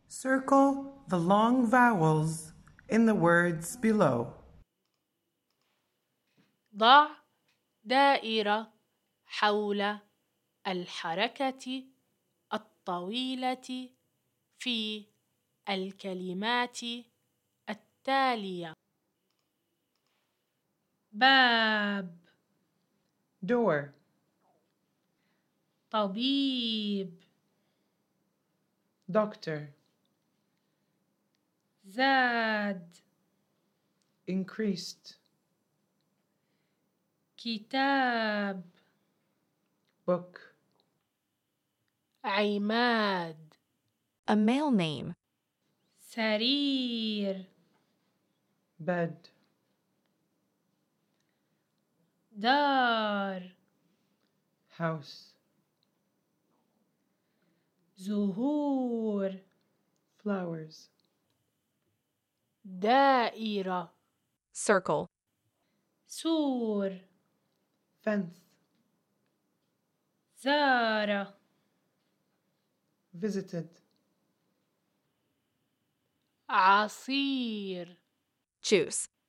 Circle the long vowels in the words below. ضع دائرة حول الحركة الطويلة في الكلمات التالية: باب، Door, طبيب، doctor, زاد، increased, كتاب، book, عماد، A male name. سرير، bed, دار، house, زهور، flowers, دائرة، Circle. سور، fence, زار، visited, عصير. Choose.